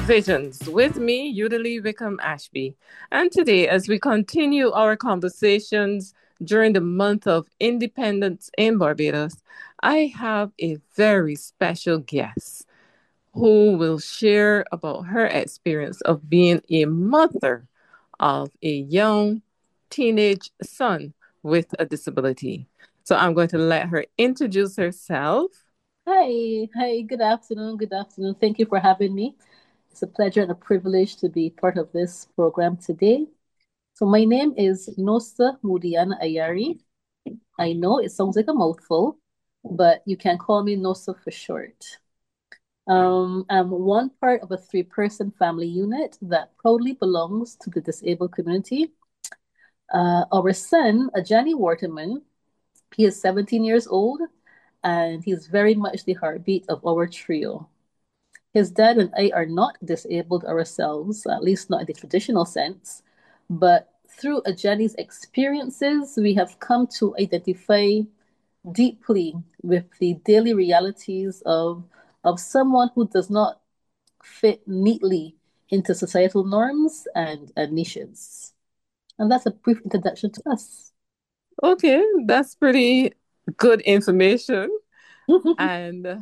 Visions with me, Udali Wickham Ashby. And today, as we continue our conversations during the month of independence in Barbados, I have a very special guest who will share about her experience of being a mother of a young teenage son with a disability. So I'm going to let her introduce herself. Hi, good afternoon, good afternoon. Thank you for having me. It's a pleasure and a privilege to be part of this program today. So my name is Nosa Mudiana Ayari. I know it sounds like a mouthful, but you can call me Nosa for short. I'm one part of a three-person family unit that proudly belongs to the disabled community. Our son, Ajani Waterman, he is 17 years old and he's very much the heartbeat of our trio. His dad and I are not disabled ourselves, at least not in the traditional sense, but through Ajani's experiences, we have come to identify deeply with the daily realities of someone who does not fit neatly into societal norms and niches. And that's a brief introduction to us. Okay, that's pretty good information. And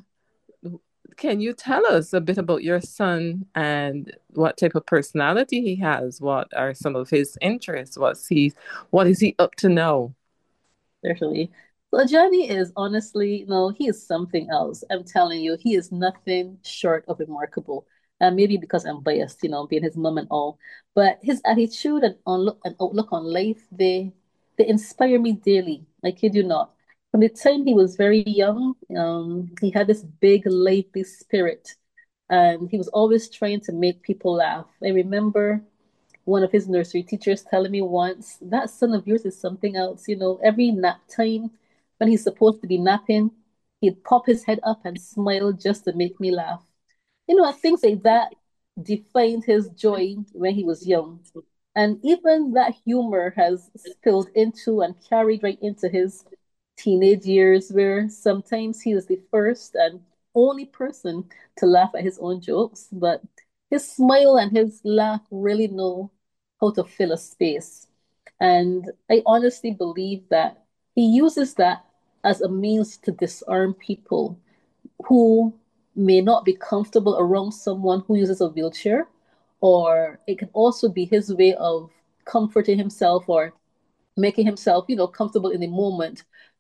can you tell us a bit about your son and what type of personality he has? What are some of his interests? What is he up to now? Certainly. So Johnny is honestly, no, he is something else. I'm telling you, he is nothing short of remarkable. And maybe because I'm biased, being his mom and all. But his attitude and outlook on life, they inspire me daily. I kid you not. From the time he was very young, he had this big, lively spirit. And he was always trying to make people laugh. I remember one of his nursery teachers telling me once, that son of yours is something else. Every nap time when he's supposed to be napping, he'd pop his head up and smile just to make me laugh. And things like that defined his joy when he was young. And even that humor has spilled into and carried right into his teenage years, where sometimes he is the first and only person to laugh at his own jokes. But his smile and his laugh really know how to fill a space. And I honestly believe that he uses that as a means to disarm people who may not be comfortable around someone who uses a wheelchair, or it can also be his way of comforting himself or making himself, comfortable in the moment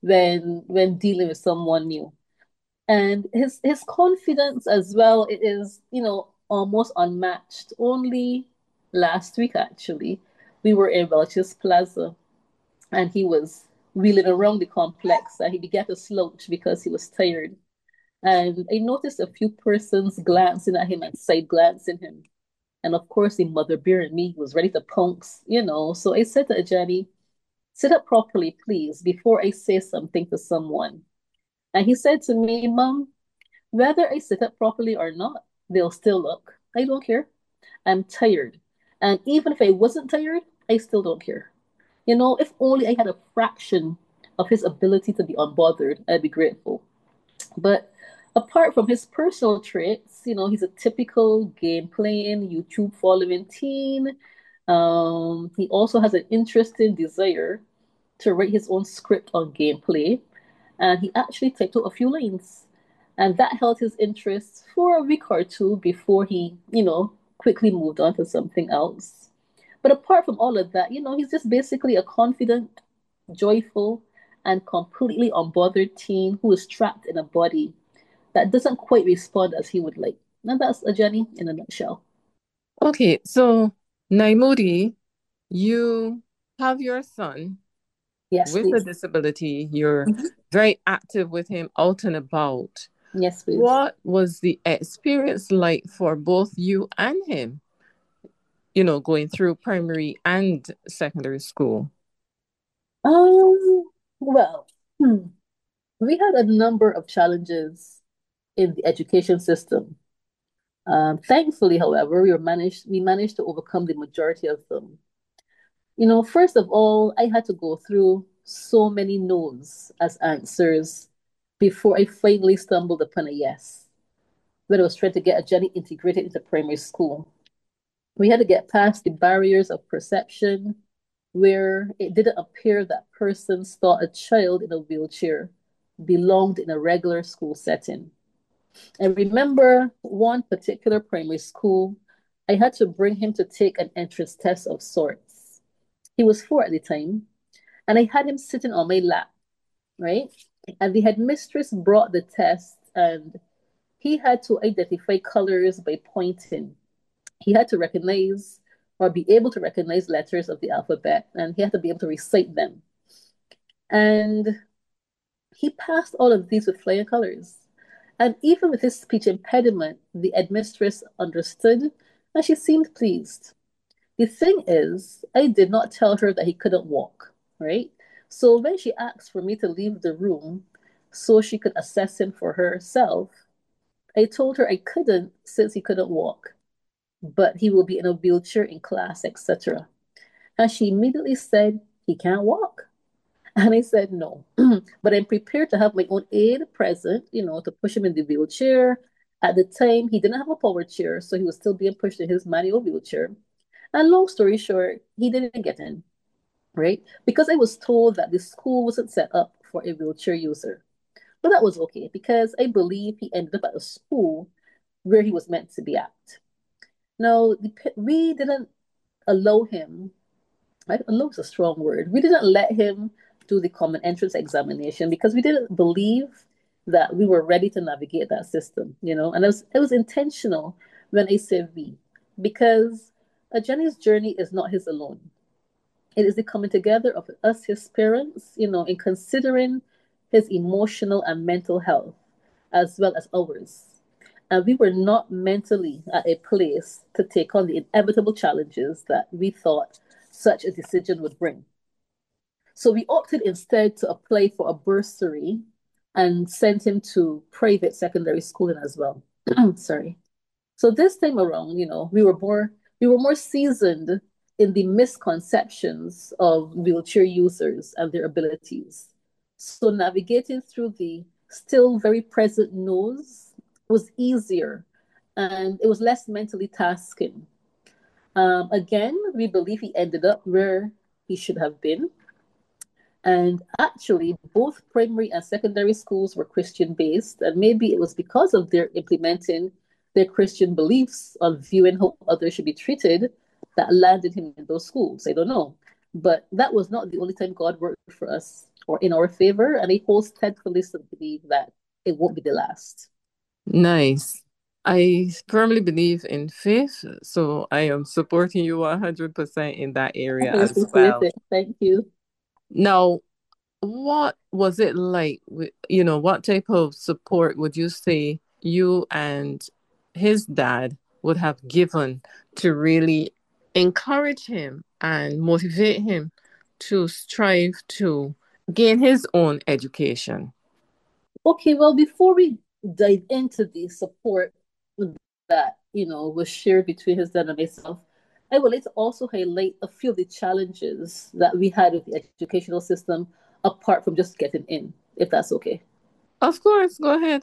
when dealing with someone new. And his confidence as well, it is, almost unmatched. Only last week, actually, we were in Welch's Plaza, and he was wheeling around the complex, and he began to slouch because he was tired. And I noticed a few persons glancing at him and side glancing him. And of course, the mother bear in me was ready to pounce. So I said to Ajani, sit up properly, please, before I say something to someone. And he said to me, Mom, whether I sit up properly or not, they'll still look. I don't care. I'm tired. And even if I wasn't tired, I still don't care. If only I had a fraction of his ability to be unbothered, I'd be grateful. But apart from his personal traits, he's a typical game playing, YouTube following teen. He also has an interesting desire to write his own script on gameplay, and he actually typed out a few lines. And that held his interest for a week or two before he, quickly moved on to something else. But apart from all of that, he's just basically a confident, joyful, and completely unbothered teen who is trapped in a body that doesn't quite respond as he would like. And that's a journey in a nutshell. Okay, so Naimudi, you have your son Yes, with a please. disability. You're Mhm. very active with him out and about. Yes, please. What was the experience like for both you and him, going through primary and secondary school? Um, well, hmm, we had a number of challenges in the education system. Thankfully, however, we managed to overcome the majority of them. First of all, I had to go through so many no's as answers before I finally stumbled upon a yes. when I was trying to get Jenny integrated into primary school. We had to get past the barriers of perception where it didn't appear that persons thought a child in a wheelchair belonged in a regular school setting. I remember one particular primary school, I had to bring him to take an entrance test of sorts. He was 4 at the time, and I had him sitting on my lap, right? And the headmistress brought the test, and he had to identify colors by pointing. He had to recognize or be able to recognize letters of the alphabet, and he had to be able to recite them. And he passed all of these with flying colors. And even with his speech impediment, the headmistress understood and she seemed pleased. The thing is, I did not tell her that he couldn't walk, right? So when she asked for me to leave the room so she could assess him for herself, I told her I couldn't since he couldn't walk, but he will be in a wheelchair in class, etc. And she immediately said, he can't walk. And I said, no, but I'm prepared to have my own aide present, to push him in the wheelchair. At the time, he didn't have a power chair, so he was still being pushed in his manual wheelchair. And long story short, he didn't get in, right? Because I was told that the school wasn't set up for a wheelchair user. But that was okay because I believe he ended up at a school where he was meant to be at. Now, we didn't allow him, allow is a strong word, we didn't let him do the common entrance examination because we didn't believe that we were ready to navigate that system, and it was intentional when I say we, because Jenny's journey is not his alone. It is the coming together of us, his parents, in considering his emotional and mental health as well as ours. And we were not mentally at a place to take on the inevitable challenges that we thought such a decision would bring. So we opted instead to apply for a bursary and sent him to private secondary schooling as well. Sorry. So this time around, we were more seasoned in the misconceptions of wheelchair users and their abilities. So navigating through the still very present no's was easier and it was less mentally tasking. Again, we believe he ended up where he should have been. And actually, both primary and secondary schools were Christian based. And maybe it was because of their implementing their Christian beliefs on viewing how others should be treated that landed him in those schools. I don't know. But that was not the only time God worked for us or in our favor. And I hold steadfastly to believe that it won't be the last. Nice. I firmly believe in faith, so I am supporting you 100% in that area I as appreciate well. it. Thank you. Now, what was it like? What type of support would you say you and his dad would have given to really encourage him and motivate him to strive to gain his own education? Okay, well, before we dive into the support that, was shared between his dad and myself, I would like to also highlight a few of the challenges that we had with the educational system apart from just getting in, if that's okay. Of course, go ahead.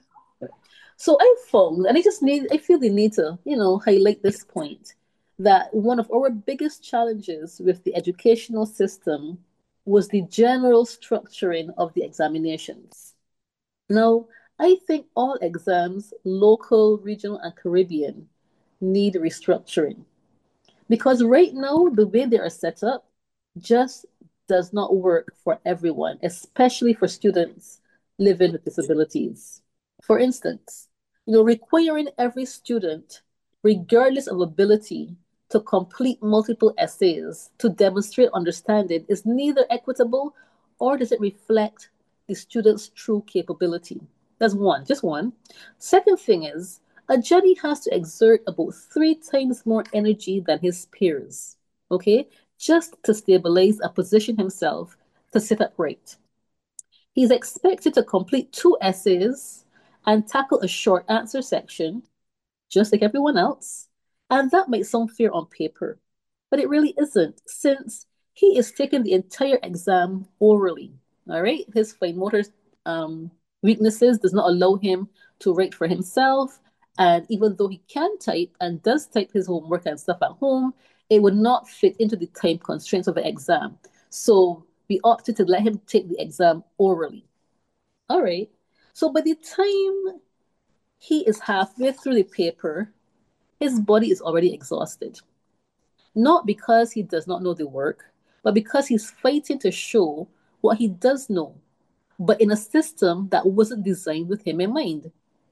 So I found, and I feel the need to, highlight this point that one of our biggest challenges with the educational system was the general structuring of the examinations. Now, I think all exams, local, regional, and Caribbean, need restructuring because right now, the way they are set up just does not work for everyone, especially for students living with disabilities. For instance, requiring every student, regardless of ability, to complete multiple essays to demonstrate understanding is neither equitable or does it reflect the student's true capability. That's one, just one. Second thing is, a Johnny has to exert about 3 times more energy than his peers, okay, just to stabilize and position himself to sit upright. He's expected to complete 2 essays and tackle a short answer section, just like everyone else. And that might sound fair on paper, but it really isn't, since he is taking the entire exam orally. All right, his fine motor um, weaknesses does not allow him to write for himself, And even though he can type and does type his homework and stuff at home, it would not fit into the time constraints of the exam. So we opted to let him take the exam orally. All right. So by the time he is halfway through the paper, his body is already exhausted. Not because he does not know the work, but because he's fighting to show what he does know, but in a system that wasn't designed with him in mind.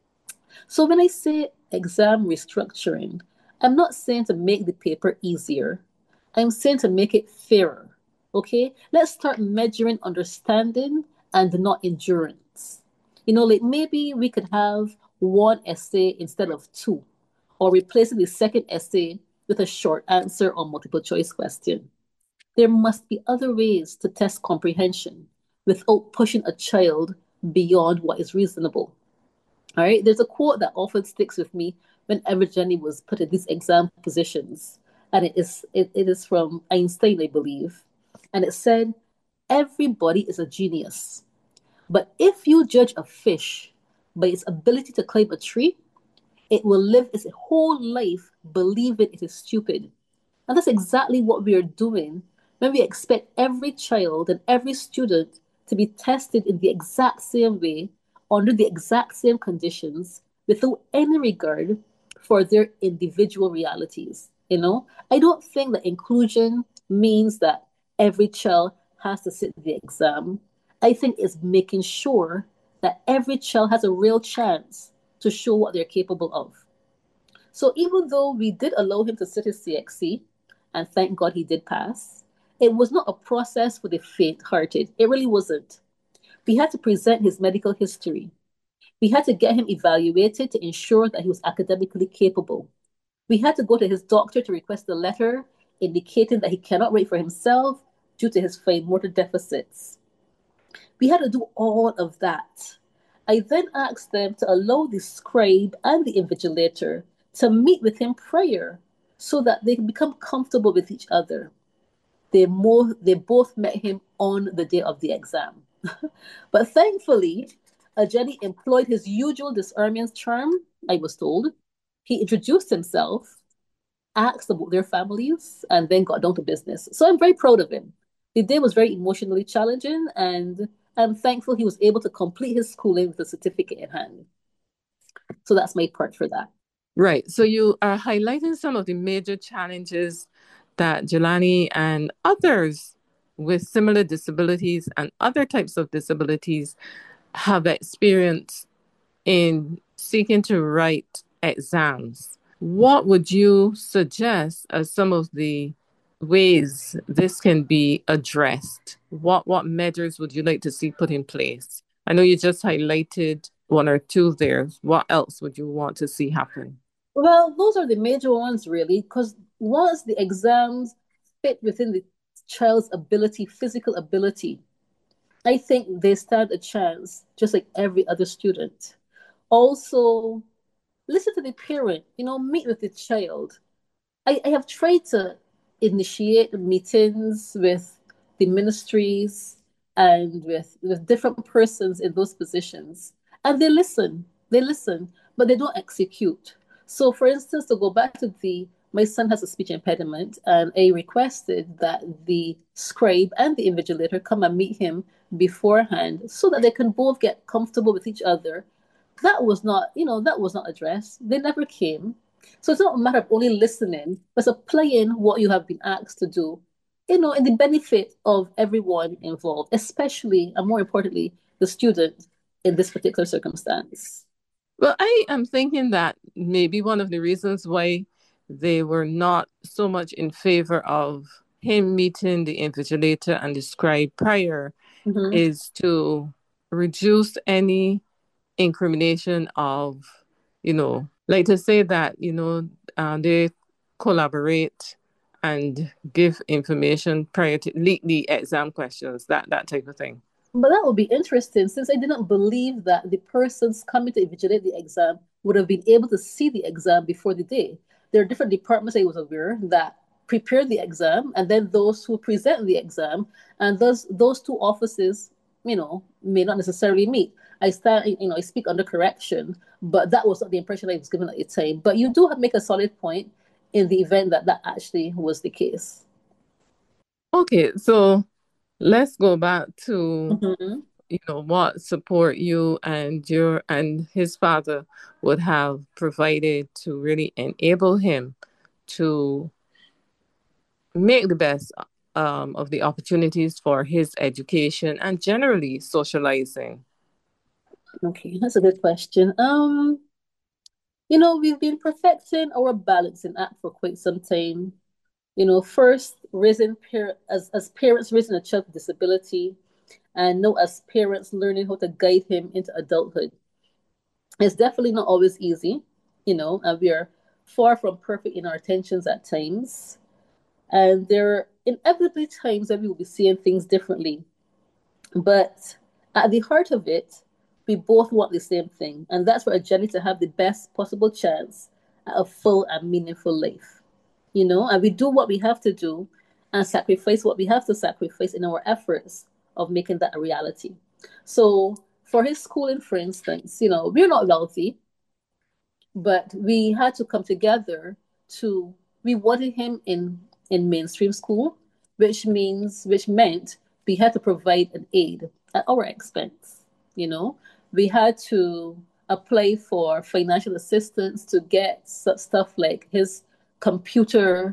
So when I say exam restructuring, I'm not saying to make the paper easier. I'm saying to make it fairer. Okay? Let's start measuring understanding and not endurance. Like maybe we could have one essay instead of two, or replacing the second essay with a short answer or multiple choice question. There must be other ways to test comprehension without pushing a child beyond what is reasonable. All right. There's a quote that often sticks with me whenever Jenny was put in these exam positions. And it is from Einstein, I believe. And it said, everybody is a genius. But if you judge a fish by its ability to climb a tree, it will live its whole life believing it is stupid. And that's exactly what we are doing when we expect every child and every student to be tested in the exact same way, under the exact same conditions, without any regard for their individual realities. I don't think that inclusion means that every child has to sit the exam. I think it's making sure that every child has a real chance to show what they're capable of. So even though we did allow him to sit his CXC, and thank God he did pass, it was not a process for the faint-hearted. It really wasn't. We had to present his medical history. We had to get him evaluated to ensure that he was academically capable. We had to go to his doctor to request a letter indicating that he cannot write for himself due to his fine motor deficits. We had to do all of that. I then asked them to allow the scribe and the invigilator to meet with him prior so that they can become comfortable with each other. They both met him on the day of the exam. But thankfully, Ajani employed his usual disarming charm, I was told. He introduced himself, asked about their families, and then got down to business. So I'm very proud of him. The day was very emotionally challenging, and I'm thankful he was able to complete his schooling with a certificate in hand. So that's my part for that. Right. So you are highlighting some of the major challenges that Jelani and others with similar disabilities and other types of disabilities have experienced in seeking to write exams. What would you suggest as some of the ways this can be addressed? What measures would you like to see put in place? I know you just highlighted one or two there. What else would you want to see happen? Well, those are the major ones, really, because once the exams fit within the child's ability, physical ability, I think they stand a chance, just like every other student. Also, listen to the parent, meet with the child. I have tried to initiate meetings with the ministries and with different persons in those positions. And they listen, but they don't execute. So, for instance, to go back to my son has a speech impediment, and I requested that the scribe and the invigilator come and meet him beforehand so that they can both get comfortable with each other. That was not addressed. They never came. So it's not a matter of only listening, but it's applying what you have been asked to do, in the benefit of everyone involved, especially and more importantly, the student in this particular circumstance. Well, I am thinking that maybe one of the reasons why they were not so much in favor of him meeting the invigilator and the scribe prior Mm-hmm. is to reduce any incrimination of, like to say that, they collaborate and give information prior to leak the exam questions, that type of thing. But that would be interesting since I didn't believe that the persons coming to invigilate the exam would have been able to see the exam before the day. There are different departments I was aware that prepare the exam and then those who present the exam, and those two offices, may not necessarily meet. I stand, I speak under correction, but that was not the impression I was given at the time. But you do make a solid point in the event that that actually was the case. Okay, so let's go back to Hmm. what support you and your and his father would have provided to really enable him to make the best of the opportunities for his education and generally socializing. Okay, that's a good question. We've been perfecting our balancing act for quite some time. First raising as parents raising a child with disability, and now as parents learning how to guide him into adulthood. It's definitely not always easy, and we are far from perfect in our attentions at times. And there are inevitably times that we will be seeing things differently. But at the heart of it, we both want the same thing, and that's for a Jenny to have the best possible chance at a full and meaningful life. And we do what we have to do and sacrifice what we have to sacrifice in our efforts of making that a reality. So for his schooling, for instance, we're not wealthy, but we had to come together to we wanted him in mainstream school, which meant we had to provide an aid at our expense. you know we had to apply for financial assistance to get stuff like computer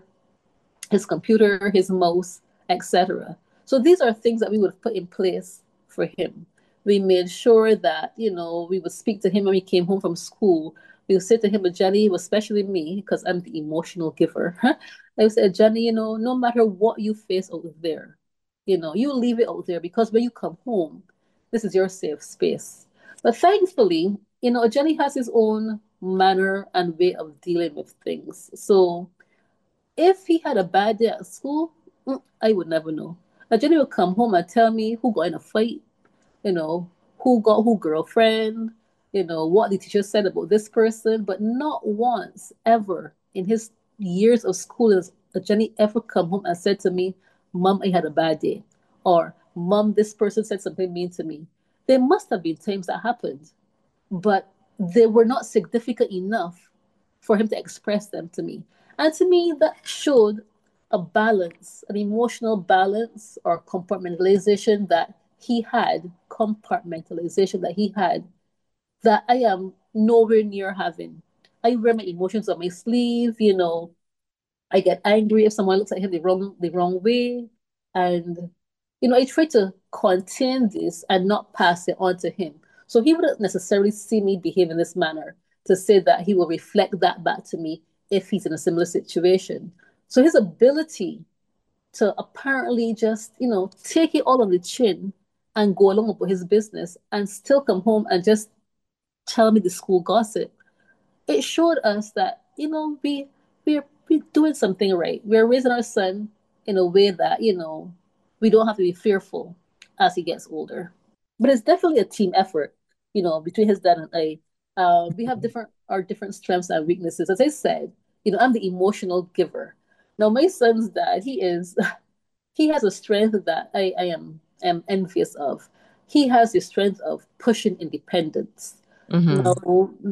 his mouse, etc. So these are things that we would have put in place for him. We made sure that, we would speak to him when he came home from school. We would say to him, Jenny, especially me, because I'm the emotional giver. I would say, Jenny, no matter what you face out there, you leave it out there because when you come home, this is your safe space. But thankfully, Jenny has his own manner and way of dealing with things. So if he had a bad day at school, I would never know. Jenny would come home and tell me who got in a fight, you know, who got who girlfriend, what the teacher said about this person, but not once ever in his years of school has Jenny ever come home and said to me, Mom, I had a bad day. Or Mom, this person said something mean to me. There must have been times that happened, but they were not significant enough for him to express them to me. And to me, that showed a balance, an emotional balance or compartmentalization that he had, that I am nowhere near having. I wear my emotions on my sleeve, I get angry if someone looks at him the wrong way. And I try to contain this and not pass it on to him. So he wouldn't necessarily see me behave in this manner to say that he will reflect that back to me if he's in a similar situation. So his ability to apparently just, take it all on the chin and go along with his business and still come home and just tell me the school gossip, it showed us that we're doing something right. We're raising our son in a way that we don't have to be fearful as he gets older. But it's definitely a team effort, between his dad and I. We have different strengths and weaknesses. As I said, I'm the emotional giver. Now my son's dad, he has a strength that I am envious of. He has the strength of pushing independence. Now, Mm-hmm.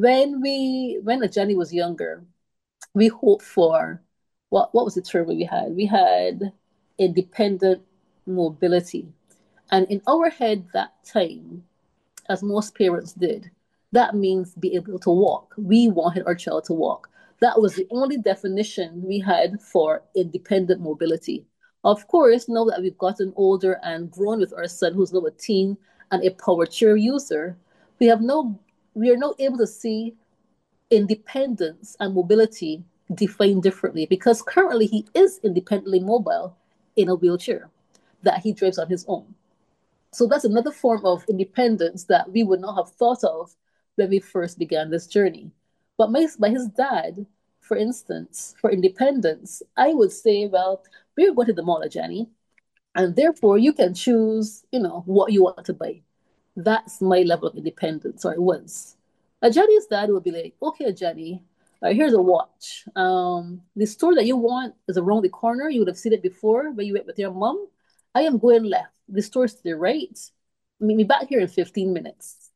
when Johnny was younger, we hoped for what was the term we had? We had independent mobility. And in our head that time, as most parents did, that means be able to walk. We wanted our child to walk. That was the only definition we had for independent mobility. Of course, now that we've gotten older and grown with our son, who's now a teen and a power chair user, we have no we are now able to see independence and mobility defined differently because currently he is independently mobile in a wheelchair that he drives on his own. So that's another form of independence that we would not have thought of when we first began this journey. But by his dad, for instance, for independence, I would say, well, we're going to the mall, Jenny, and therefore you can choose, what you want to buy. That's my level of independence, or it was. Jenny's dad would be like, okay, Jenny, here's a watch. The store that you want is around the corner. You would have seen it before when you went with your mom. I am going left. The store's to the right. Meet me back here in 15 minutes.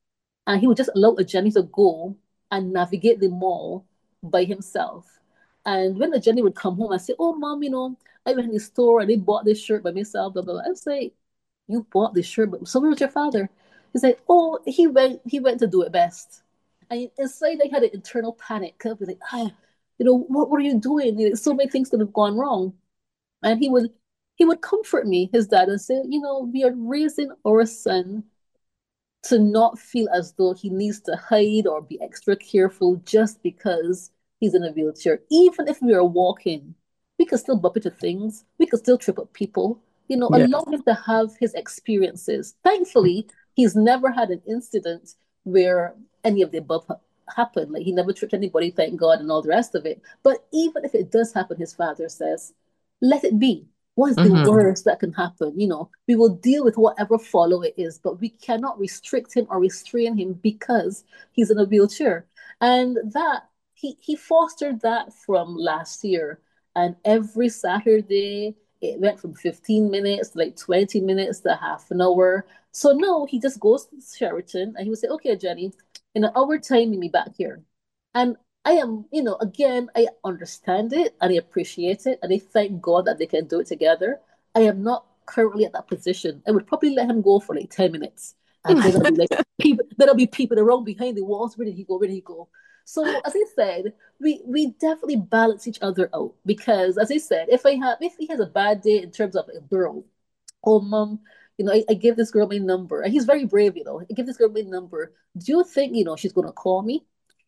and he would just allow Jenny to go and navigate the mall by himself. And when the Jenny would come home and say, "Oh, mom, I went in the store and they bought this shirt by myself," blah blah blah. I would say, "You bought this shirt, but so where was your father?" He's like, "Oh, he went to do it best." And inside, I had an internal panic. I was like, what are you doing? So many things could have gone wrong. And he would comfort me, his dad, and say, we are raising our son to not feel as though he needs to hide or be extra careful just because he's in a wheelchair. Even if we are walking, we could still bump into things. We could still trip up people. Yeah. Allow him to have his experiences. Thankfully, he's never had an incident where any of the above happened. Like he never tripped anybody, thank God, and all the rest of it. But even if it does happen, his father says, let it be. What is the Mm-hmm. worst that can happen? We will deal with whatever follow it is, but we cannot restrict him or restrain him because he's in a wheelchair. And that he fostered that from last year. And every Saturday it went from 15 minutes to like 20 minutes to half an hour. So now he just goes to Sheraton and he would say, "Okay, Jenny, in an hour time, meet me back here." And I am, again, I understand it and I appreciate it. And I thank God that they can do it together. I am not currently at that position. I would probably let him go for like 10 minutes. And then I'll be like, then I'll be peeping around behind the walls. Where did he go? Where did he go? So as I said, we definitely balance each other out because as I said, if he has a bad day in terms of a girl, "Oh, mom, I give this girl my number." And he's very brave, I give this girl my number. Do you think, she's gonna call me?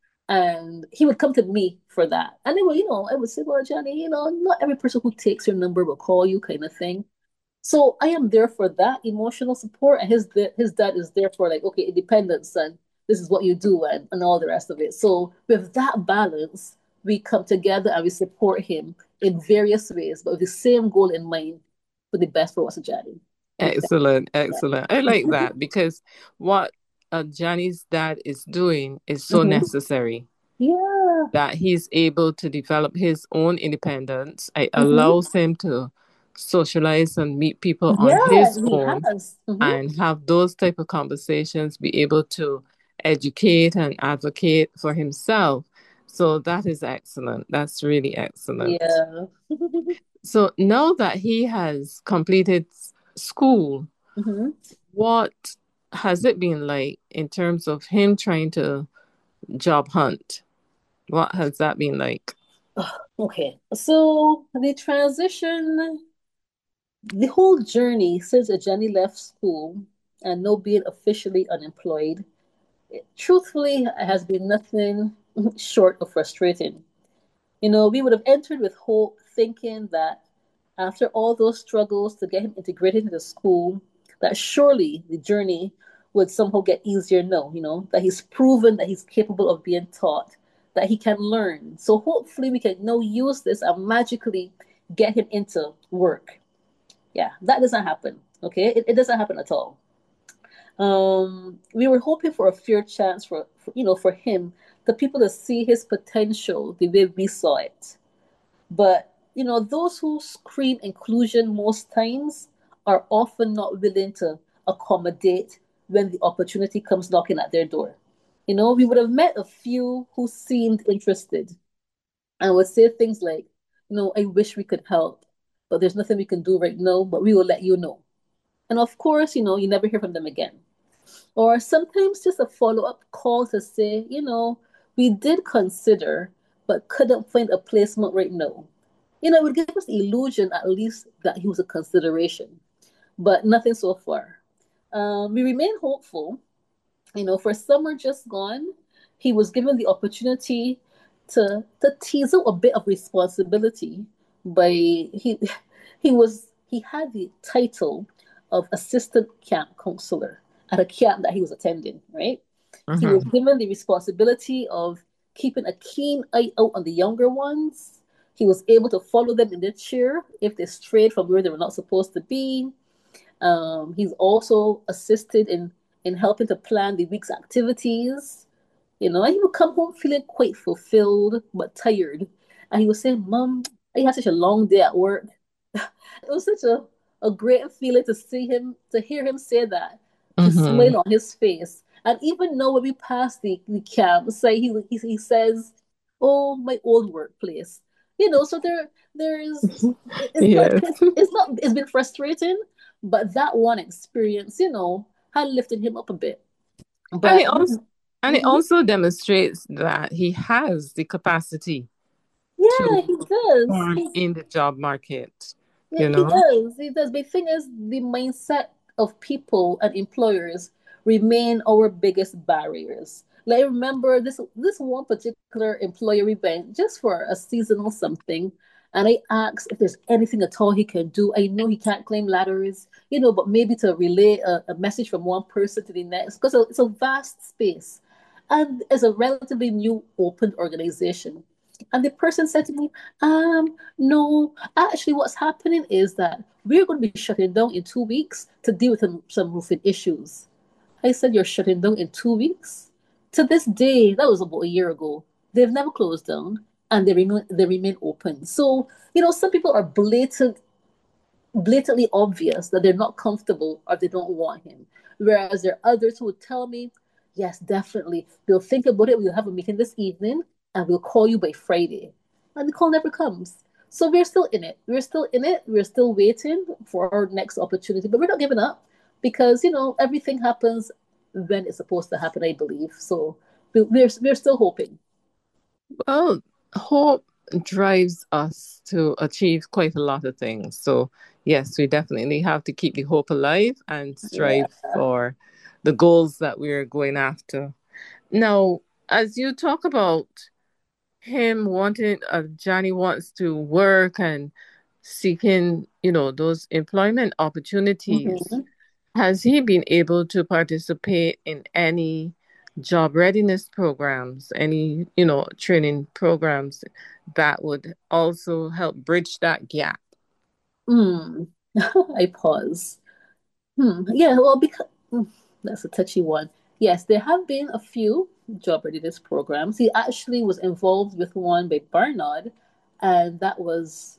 And he would come to me for that. And then, I would say, "Well, Johnny, not every person who takes your number will call you," kind of thing. So I am there for that emotional support. And his dad is there for like, "Okay, independence, and this is what you do," and all the rest of it. So with that balance, we come together and we support him in various ways, but with the same goal in mind for the best for us, Johnny. We thank Excellent, that. excellent. I like that because what Johnny's dad is doing is so Hmm. necessary Yeah. that he's able to develop his own independence. It Hmm. allows him to socialize and meet people on Yeah, his he own has. and have those type of conversations, be able to educate and advocate for himself. So that is excellent. That's really excellent. Yeah. So now that he has completed school, Hmm. what has it been like in terms of him trying to job hunt? What has that been like? Okay. So the transition, the whole journey since Jenny left school and no being officially unemployed, truthfully, has been nothing short of frustrating. We would have entered with hope, thinking that after all those struggles to get him integrated into school, that surely the journey would somehow get easier now, that he's proven that he's capable of being taught, that he can learn. So hopefully we can now use this and magically get him into work. Yeah, that doesn't happen. Okay, it doesn't happen at all. We were hoping for a fair chance for him, the people to see his potential the way we saw it. But those who scream inclusion most times are often not willing to accommodate when the opportunity comes knocking at their door. We would have met a few who seemed interested and would say things like, "I wish we could help, but there's nothing we can do right now, but we will let you know." And of course, you never hear from them again. Or sometimes just a follow-up call to say, "We did consider, but couldn't find a placement right now." It would give us the illusion at least that he was a consideration, but nothing so far. We remain hopeful. For summer just gone, he was given the opportunity to tease out a bit of responsibility by he had the title of assistant camp counselor at a camp that he was attending, right? He was Mm-hmm. given the responsibility of keeping a keen eye out on the younger ones. He was able to follow them in their chair if they strayed from where they were not supposed to be. He's also assisted in helping to plan the week's activities. And he would come home feeling quite fulfilled but tired. And he would say, "Mom, I had such a long day at work." It was such a great feeling to hear him say that, the Mm-hmm. smile on his face. And even now, when we pass the camp, say he says, "Oh, my old workplace." So there's Yes. it's been frustrating, but that one experience, had lifted him up a bit. And it But also and it mhm. also demonstrates that he has the capacity Yeah, to he does. perform in the job market, Yeah, you he know? does. He does. But the thing is, the mindset of people and employers remain our biggest barriers. Like I remember this one particular employer event just for a seasonal something, and I asked if there's anything at all he can do. I know he can't climb ladders, but maybe to relay a message from one person to the next because it's a vast space, and it's a relatively new open organization. And the person said to me, no, actually, what's happening is that we're going to be shutting down in 2 weeks to deal with some roofing issues. I said, you're shutting down in 2 weeks? To this day, that was about a year ago, they've never closed down and they remain open. So, some people are blatantly obvious that they're not comfortable or they don't want him. Whereas there are others who would tell me, yes, definitely. We'll think about it. We'll have a meeting this evening and we'll call you by Friday. And the call never comes. So we're still in it. We're still in it. We're still waiting for our next opportunity, but we're not giving up because, everything happens when it's supposed to happen, I believe. So we're still hoping. Well, hope drives us to achieve quite a lot of things. So, yes, we definitely have to keep the hope alive and Yeah. strive for the goals that we're going after. Now, as you talk about him wanting, Johnny wants to work and seeking, those employment opportunities. Mhm. Has he been able to participate in any job readiness programs, any, training programs that would also help bridge that gap? Mm. I pause. Yeah, well, because that's a touchy one. Yes, there have been a few job readiness programs. He actually was involved with one by Barnard, and that was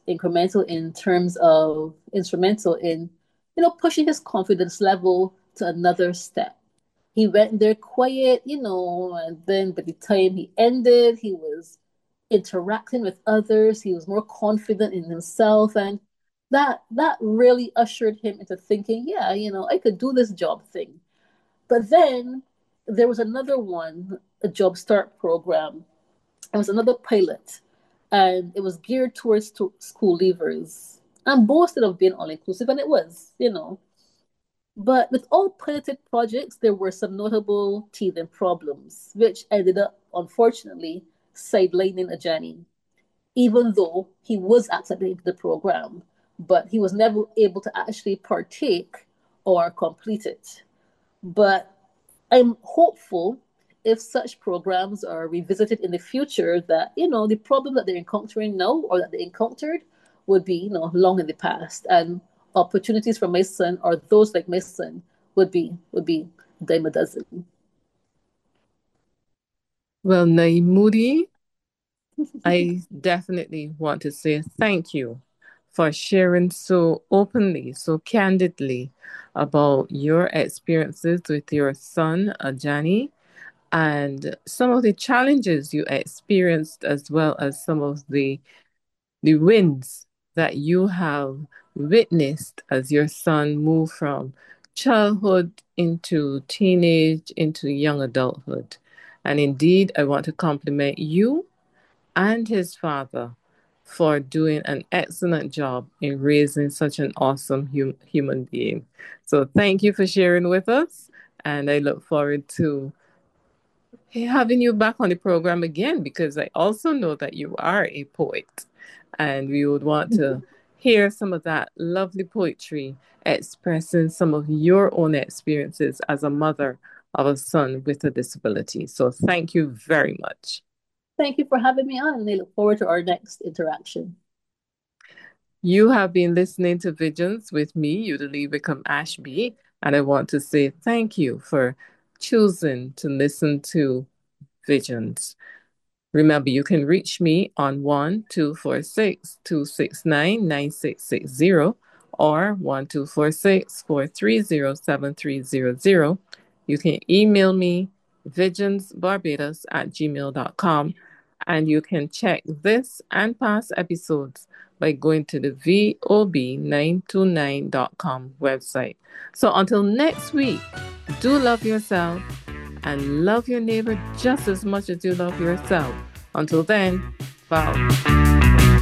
instrumental in, pushing his confidence level to another step. He went there quiet, and then by the time he ended, he was interacting with others. He was more confident in himself, and that really ushered him into thinking, yeah, I could do this job thing. But then there was another one, a job start program. It was another pilot, and it was geared towards school leavers and boasted of being all inclusive, and it was, but with all piloted projects, there were some notable teething problems, which ended up, unfortunately, sidelining Ajani, even though he was accepted into the program, but he was never able to actually partake or complete it. But I'm hopeful if such programs are revisited in the future that, the problem that they're encountering now or that they encountered would be, long in the past. And opportunities for my son or those like my son would be a dime a dozen. Well, Naimudi, I definitely want to say thank you for sharing so openly, so candidly about your experiences with your son, Ajani, and some of the challenges you experienced, as well as some of the wins that you have witnessed as your son moved from childhood into teenage, into young adulthood. And indeed, I want to compliment you and his father for doing an excellent job in raising such an awesome human being. So, thank you for sharing with us. And I look forward to having you back on the program again because I also know that you are a poet and we would want to hear some of that lovely poetry expressing some of your own experiences as a mother of a son with a disability. So thank you very much. Thank you for having me on, and I look forward to our next interaction. You have been listening to Visions with me, Udali Wickham Ashby, and I want to say thank you for choosing to listen to Visions. Remember, you can reach me on 1-246-269-9660 or 1-246-430-7300. You can email me, vigensbarbados@gmail.com, and you can check this and past episodes by going to the VOB929.com website. So until next week, do love yourself and love your neighbor just as much as you love yourself. Until then, bye.